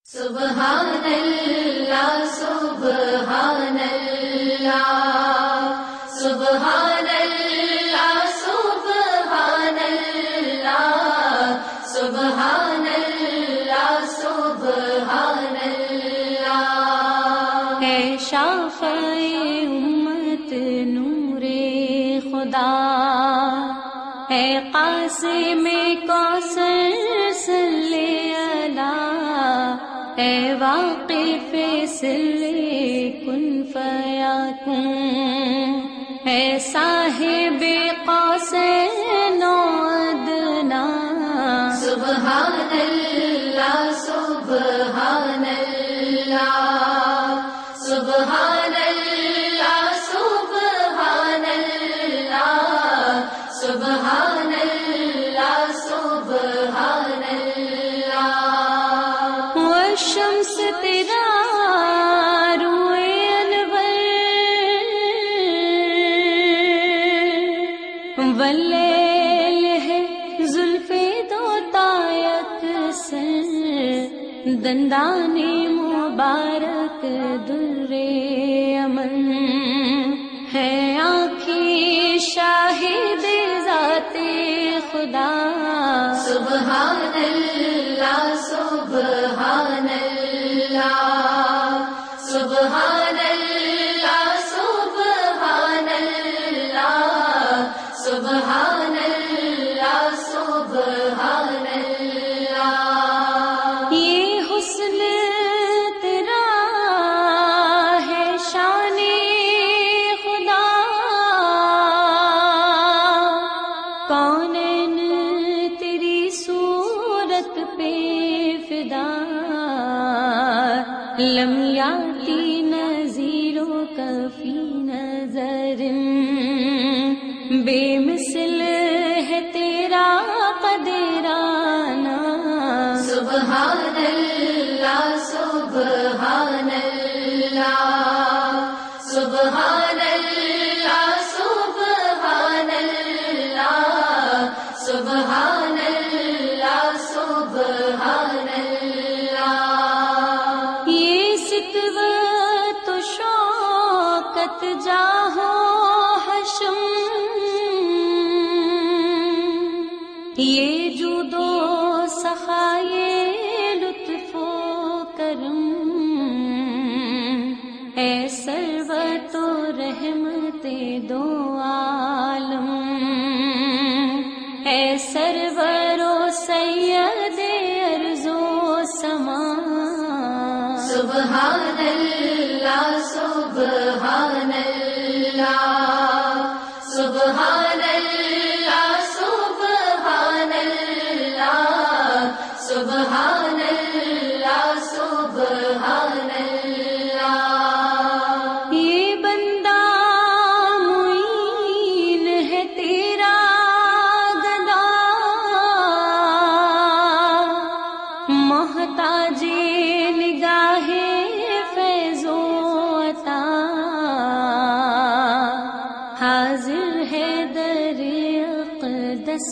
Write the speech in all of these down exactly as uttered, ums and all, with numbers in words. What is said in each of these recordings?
سبحان اللہ سبحان اللہ سبحان اللہ سبحان اللہ سبحان اللہ سبحان اللہ ہے شافعِ امت نور خدا، ہے قاسم کوثر صلی اللہ، اے واقف سر کن فیکون، اے صاحب قوسین و ادنیٰ۔ سبحان اللہ سبحان اللہ سبحان اللہ سبحان اللہ سبحان اللہ سبحان اللہ۔ والشمس تیرا روئے انور، واللیل ہے زلف دو تایک سر، دندان مبارک در امن، ہے آنکھیں شاہد ذات خدا۔ سبحان اللہ سبحان اللہ سبحان اللہ سبحان اللہ سبحان اللہ سبحان اللہ۔ یہ حسن تیرا ہے شان خدا، کونین تیری صورت پہ فدا، لم یاتی نظیروں کا فی نظر، بے مثل ہے تیرا قدرانہ۔ سبحان اللہ سبحان اللہ سبحان اللہ سبحان اللہ سبحان اللہ سبحان اللہ۔ یہ ستوت و شوکت جاہو حشم، یہ جود و سخا، یہ لطف و کرم، اے سروت و رحمت دو عالم، اے سرور و سید ارض و سما۔ سبحان اللہ سبحان اللہ سبحان اللہ سبحان اللہ سبحان اللہ سبحان اللہ۔ یہ بندہ معین ہے تیرا گدا، محتاج نگاہ فیض و عطا، حاضر ہے در اقدس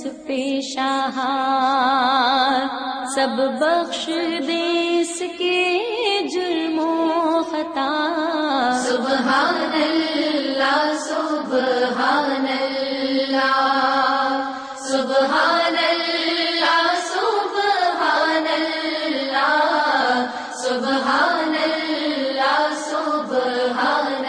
پیشہار، سب بخش دے اس کے جرم و خطا۔ سبحان اللہ سبحان اللہ سبحان اللہ سبحان اللہ سبحان اللہ سبحان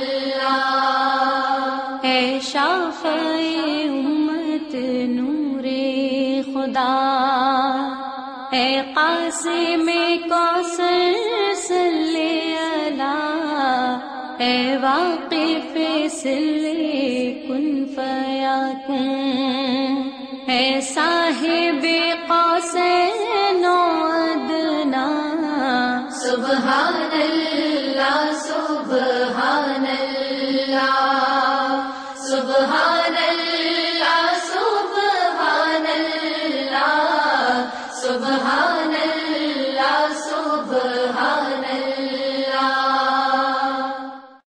اللہ۔ اے شافعِ امت نور خدا، اے قاسم کوثر صلی اللہ، اے واقف سر کن فیکون، اے